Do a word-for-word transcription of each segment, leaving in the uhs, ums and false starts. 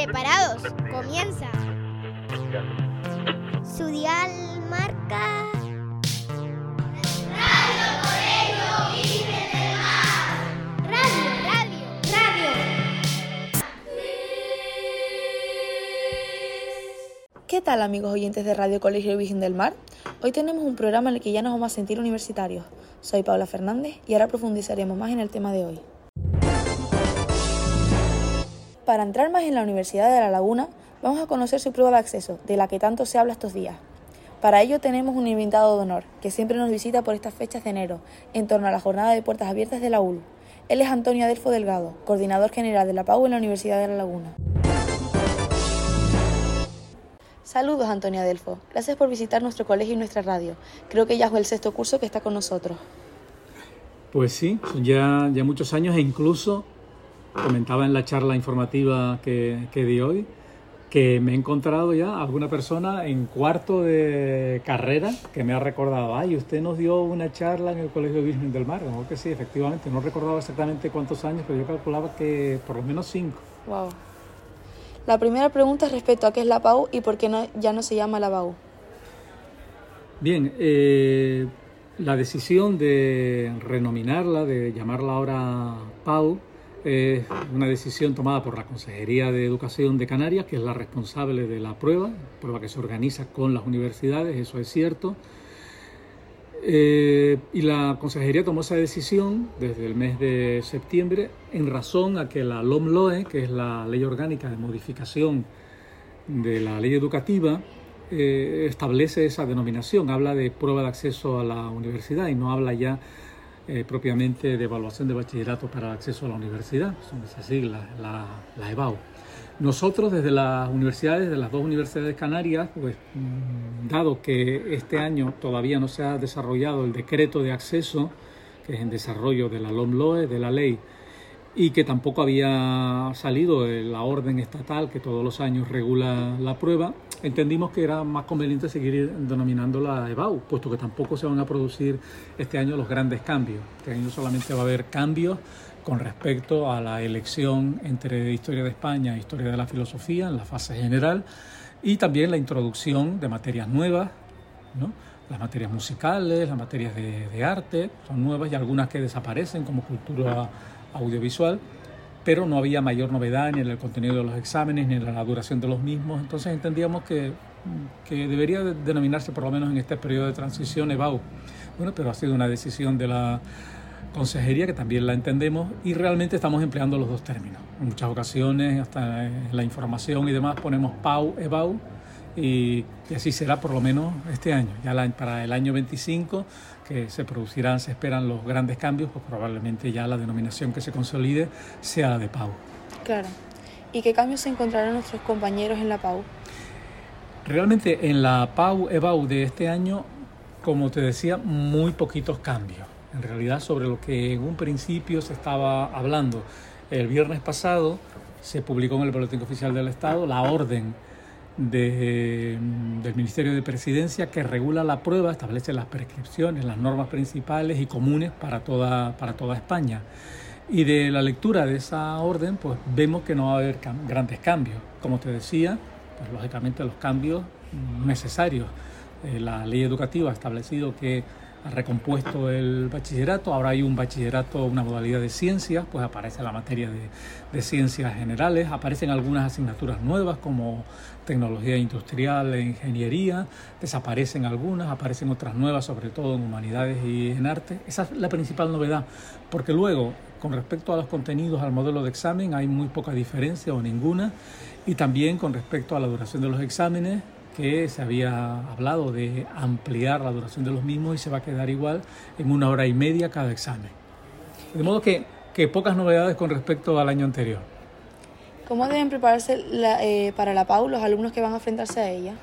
Preparados, comienza. Su dial marca Radio Colegio Virgen del Mar. Radio, radio, radio. ¿Qué tal, amigos oyentes de Radio Colegio Virgen del Mar? Hoy tenemos un programa en el que ya nos vamos a sentir universitarios. Soy Paula Fernández y ahora profundizaremos más en el tema de hoy. Para entrar más en la Universidad de La Laguna, vamos a conocer su prueba de acceso, de la que tanto se habla estos días. Para ello tenemos un invitado de honor, que siempre nos visita por estas fechas de enero, en torno a la jornada de puertas abiertas de la U L. Él es Antonio Adelfo Delgado, coordinador general de la P A U en la Universidad de La Laguna. Saludos, Antonio Adelfo. Gracias por visitar nuestro colegio y nuestra radio. Creo que ya es el sexto curso que está con nosotros. Pues sí, ya, ya muchos años e incluso comentaba en la charla informativa que, que di hoy que me he encontrado ya alguna persona en cuarto de carrera que me ha recordado, ay, usted nos dio una charla en el Colegio Virgen del Mar. Como que sí, efectivamente, no recordaba exactamente cuántos años, pero yo calculaba que por lo menos cinco. Wow. La primera pregunta es respecto a qué es la P A U y por qué no, ya no se llama la P A U. Bien, eh, la decisión de renominarla, de llamarla ahora P A U, es una decisión tomada por la Consejería de Educación de Canarias, que es la responsable de la prueba, prueba que se organiza con las universidades, eso es cierto. Eh, y la Consejería tomó esa decisión desde el mes de septiembre en razón a que la LOMLOE, que es la Ley Orgánica de Modificación de la Ley Educativa, eh, establece esa denominación, habla de prueba de acceso a la universidad y no habla ya Eh, propiamente de evaluación de bachillerato para el acceso a la universidad, son esas siglas, la, la E B A U. Nosotros desde las universidades, de las dos universidades canarias, pues dado que este año todavía no se ha desarrollado el decreto de acceso, que es en desarrollo de la LOMLOE, de la ley, y que tampoco había salido la orden estatal que todos los años regula la prueba, entendimos que era más conveniente seguir denominándola E B A U, puesto que tampoco se van a producir este año los grandes cambios. Este año solamente va a haber cambios con respecto a la elección entre Historia de España e Historia de la Filosofía en la fase general y también la introducción de materias nuevas, ¿no? Las materias musicales, las materias de, de arte son nuevas y algunas que desaparecen como cultura audiovisual, pero no había mayor novedad ni en el contenido de los exámenes ni en la duración de los mismos. Entonces entendíamos que, que debería denominarse por lo menos en este periodo de transición E B A U. Bueno, pero ha sido una decisión de la Consejería que también la entendemos y realmente estamos empleando los dos términos. En muchas ocasiones, hasta en la información y demás, ponemos P A U, E B A U y, y así será por lo menos este año. Ya la, para el año veinticinco, que se producirán, se esperan los grandes cambios, pues probablemente ya la denominación que se consolide sea la de P A U. Claro. ¿Y qué cambios se encontrarán nuestros compañeros en la P A U? Realmente en la P A U, E B A U de este año, como te decía, muy poquitos cambios. En realidad sobre lo que en un principio se estaba hablando. El viernes pasado se publicó en el Boletín Oficial del Estado la orden De, del Ministerio de Presidencia que regula la prueba, establece las prescripciones, las normas principales y comunes para toda, para toda España. Y de la lectura de esa orden, pues vemos que no va a haber cam- grandes cambios. Como te decía, pues lógicamente los cambios necesarios. Eh, la ley educativa ha establecido que ha recompuesto el bachillerato, ahora hay un bachillerato, una modalidad de ciencias, pues aparece la materia de, de ciencias generales, aparecen algunas asignaturas nuevas como tecnología industrial e ingeniería, desaparecen algunas, aparecen otras nuevas, sobre todo en humanidades y en arte. Esa es la principal novedad, porque luego, con respecto a los contenidos, al modelo de examen, hay muy poca diferencia o ninguna, y también con respecto a la duración de los exámenes, que se había hablado de ampliar la duración de los mismos y se va a quedar igual en una hora y media cada examen. De modo que, que pocas novedades con respecto al año anterior. ¿Cómo deben prepararse la, eh, para la P A U los alumnos que van a enfrentarse a ella?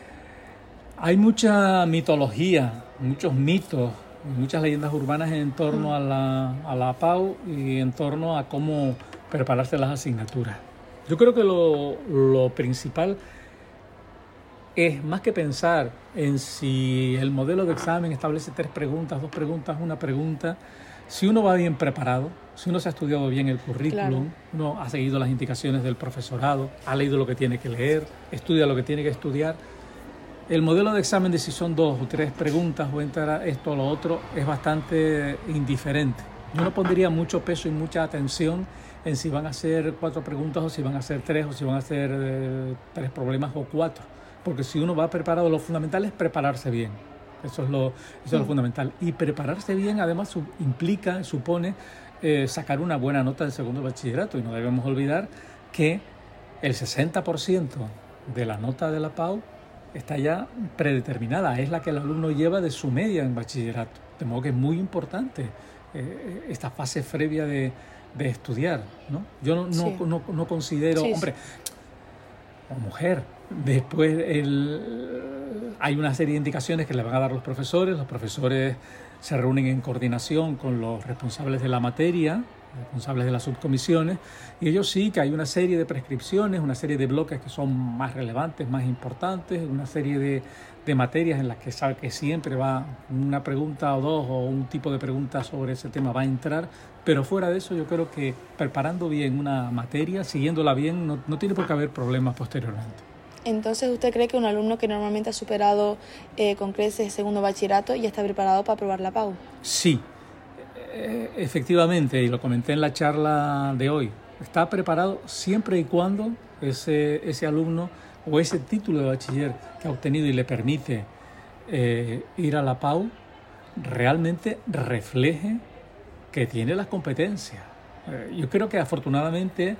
Hay mucha mitología, muchos mitos, muchas leyendas urbanas en torno a la, a la P A U y en torno a cómo prepararse las asignaturas. Yo creo que lo, lo principal es más que pensar en si el modelo de examen establece tres preguntas, dos preguntas, una pregunta. Si uno va bien preparado, si uno se ha estudiado bien el currículum, claro, uno ha seguido las indicaciones del profesorado, ha leído lo que tiene que leer, estudia lo que tiene que estudiar, el modelo de examen de si son dos o tres preguntas o entra esto o lo otro es bastante indiferente. Yo no pondría mucho peso y mucha atención en si van a ser cuatro preguntas o si van a ser tres o si van a ser eh, tres problemas o cuatro. Porque si uno va preparado, lo fundamental es prepararse bien. Eso es lo, eso es lo fundamental. Y prepararse bien, además, su, implica, supone eh, sacar una buena nota del segundo bachillerato. Y no debemos olvidar que el sesenta por ciento de la nota de la P A U está ya predeterminada. Es la que el alumno lleva de su media en bachillerato. De modo que es muy importante eh, esta fase previa de, de estudiar, ¿no? Yo no, sí. no, no, no considero... Sí, hombre, o mujer... Después el, hay una serie de indicaciones que le van a dar los profesores. Los profesores se reúnen en coordinación con los responsables de la materia, responsables de las subcomisiones, y ellos sí que hay una serie de prescripciones, una serie de bloques que son más relevantes, más importantes, una serie de, de materias en las que sabe que siempre va una pregunta o dos o un tipo de pregunta sobre ese tema va a entrar, pero fuera de eso yo creo que preparando bien una materia, siguiéndola bien, no, no tiene por qué haber problemas posteriormente. Entonces, ¿usted cree que un alumno que normalmente ha superado eh, con creces segundo bachillerato ya está preparado para aprobar la P A U? Sí, e- efectivamente, y lo comenté en la charla de hoy. Está preparado siempre y cuando ese, ese alumno o ese título de bachiller que ha obtenido y le permite eh, ir a la P A U realmente refleje que tiene las competencias. Eh, yo creo que afortunadamente...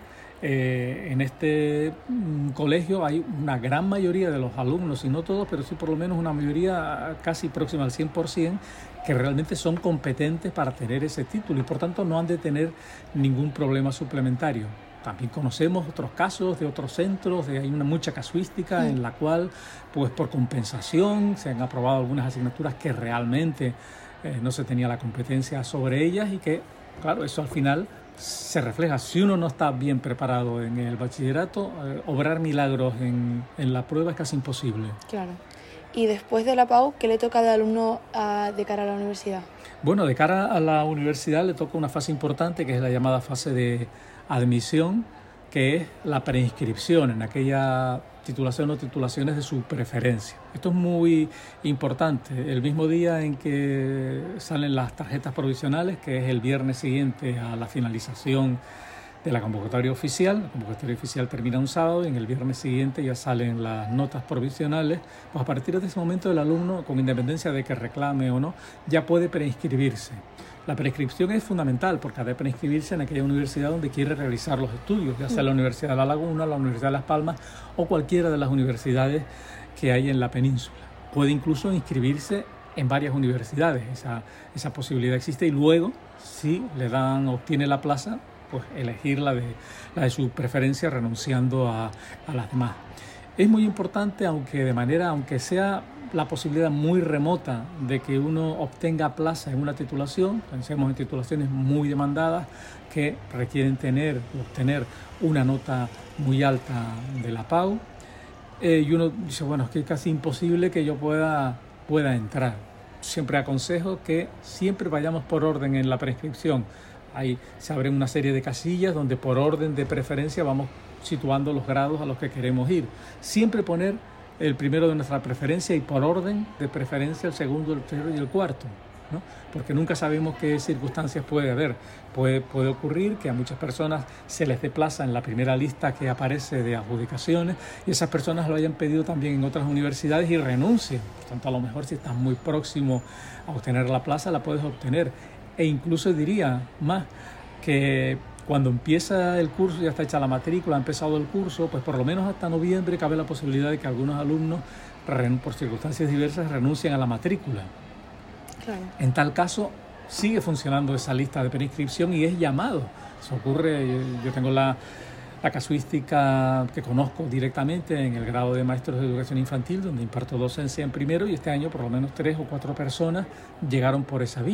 Eh, en este mm, colegio hay una gran mayoría de los alumnos, y no todos, pero sí por lo menos una mayoría casi próxima al cien por ciento, que realmente son competentes para tener ese título y por tanto no han de tener ningún problema suplementario. También conocemos otros casos de otros centros, de, hay una mucha casuística mm. en la cual, pues por compensación, se han aprobado algunas asignaturas que realmente eh, no se tenía la competencia sobre ellas y que, claro, eso al final... se refleja. Si uno no está bien preparado en el bachillerato, eh, obrar milagros en, en la prueba es casi imposible. Claro. Y después de la P A U, ¿qué le toca de alumno a, de cara a la universidad? Bueno, de cara a la universidad le toca una fase importante que es la llamada fase de admisión, que es la preinscripción en aquella titulación o titulaciones de su preferencia. Esto es muy importante. El mismo día en que salen las tarjetas provisionales, que es el viernes siguiente a la finalización de la convocatoria oficial, la convocatoria oficial termina un sábado y en el viernes siguiente ya salen las notas provisionales, pues a partir de ese momento el alumno, con independencia de que reclame o no, ya puede preinscribirse. La prescripción es fundamental porque ha de preinscribirse en aquella universidad donde quiere realizar los estudios, ya sea la Universidad de La Laguna, la Universidad de Las Palmas o cualquiera de las universidades que hay en la península. Puede incluso inscribirse en varias universidades, esa, esa posibilidad existe y luego, si le dan, obtiene la plaza, pues elegir la de, la de su preferencia renunciando a, a las demás. Es muy importante, aunque de manera, aunque sea la posibilidad muy remota de que uno obtenga plaza en una titulación, pensemos en titulaciones muy demandadas que requieren tener, obtener una nota muy alta de la P A U, eh, y uno dice, bueno, es que es casi imposible que yo pueda, pueda entrar. Siempre aconsejo que siempre vayamos por orden en la prescripción. Ahí se abren una serie de casillas donde por orden de preferencia vamos situando los grados a los que queremos ir. Siempre poner el primero de nuestra preferencia y por orden de preferencia el segundo, el tercero y el cuarto, ¿no? Porque nunca sabemos qué circunstancias puede haber. Puede, puede ocurrir que a muchas personas se les dé plaza en la primera lista que aparece de adjudicaciones y esas personas lo hayan pedido también en otras universidades y renuncien. Por tanto, a lo mejor si estás muy próximo a obtener la plaza, la puedes obtener. E incluso diría más que cuando empieza el curso, ya está hecha la matrícula, ha empezado el curso, pues por lo menos hasta noviembre cabe la posibilidad de que algunos alumnos, por circunstancias diversas, renuncien a la matrícula. Claro. En tal caso, sigue funcionando esa lista de preinscripción y es llamado. Eso ocurre, yo, yo tengo la, la casuística que conozco directamente en el grado de maestros de educación infantil, donde imparto docencia en primero, y este año por lo menos tres o cuatro personas llegaron por esa vía.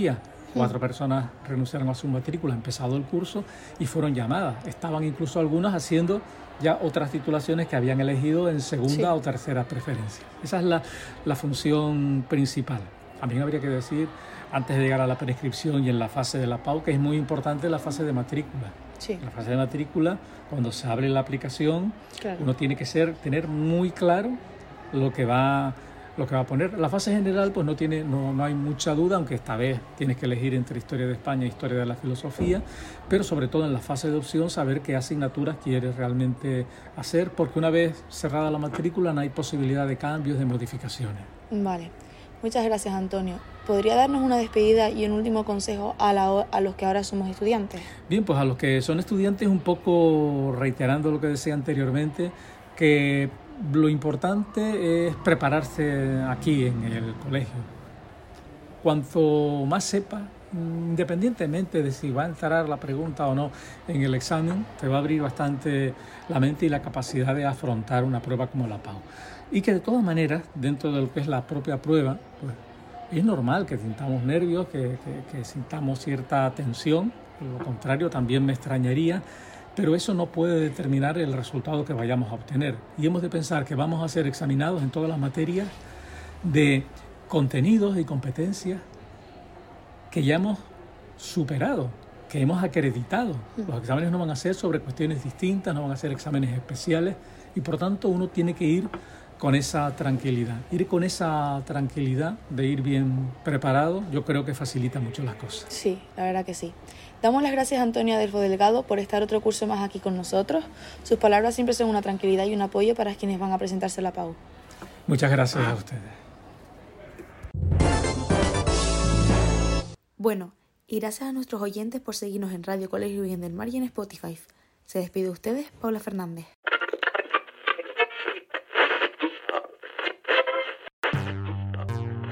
Cuatro personas renunciaron a su matrícula, empezado el curso, y fueron llamadas. Estaban incluso algunas haciendo ya otras titulaciones que habían elegido en segunda sí. o tercera preferencia. Esa es la, la función principal. También habría que decir, antes de llegar a la prescripción y en la fase de la P A U, que es muy importante la fase de matrícula. Sí. La fase de matrícula, cuando se abre la aplicación, claro. uno tiene que ser, tener muy claro lo que va lo que va a poner. La fase general pues no tiene no, no hay mucha duda, aunque esta vez tienes que elegir entre historia de España e historia de la filosofía, pero sobre todo en la fase de opción saber qué asignaturas quieres realmente hacer, porque una vez cerrada la matrícula no hay posibilidad de cambios, de modificaciones. Vale, muchas gracias, Antonio. ¿Podría darnos una despedida y un último consejo a, la, a los que ahora somos estudiantes? Bien, pues a los que son estudiantes, un poco reiterando lo que decía anteriormente, que lo importante es prepararse aquí en el colegio. Cuanto más sepa, independientemente de si va a entrar la pregunta o no en el examen, te va a abrir bastante la mente y la capacidad de afrontar una prueba como la P A U. Y que de todas maneras, dentro de lo que es la propia prueba, pues, es normal que sintamos nervios, que, que, que sintamos cierta tensión. Por lo contrario, también me extrañaría, pero eso no puede determinar el resultado que vayamos a obtener. Y hemos de pensar que vamos a ser examinados en todas las materias de contenidos y competencias que ya hemos superado, que hemos acreditado. Los exámenes no van a ser sobre cuestiones distintas, no van a ser exámenes especiales, y por tanto uno tiene que ir con esa tranquilidad. Ir con esa tranquilidad de ir bien preparado, yo creo que facilita mucho las cosas. Sí, la verdad que sí. Damos las gracias a Antonio Adelfo Delgado por estar otro curso más aquí con nosotros. Sus palabras siempre son una tranquilidad y un apoyo para quienes van a presentarse a la P A U. Muchas gracias a ustedes. Bueno, y gracias a nuestros oyentes por seguirnos en Radio Colegio Virgen del Mar y en Spotify. Se despide de ustedes, Paula Fernández.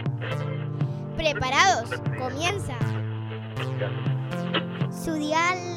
Preparados, comienza su dial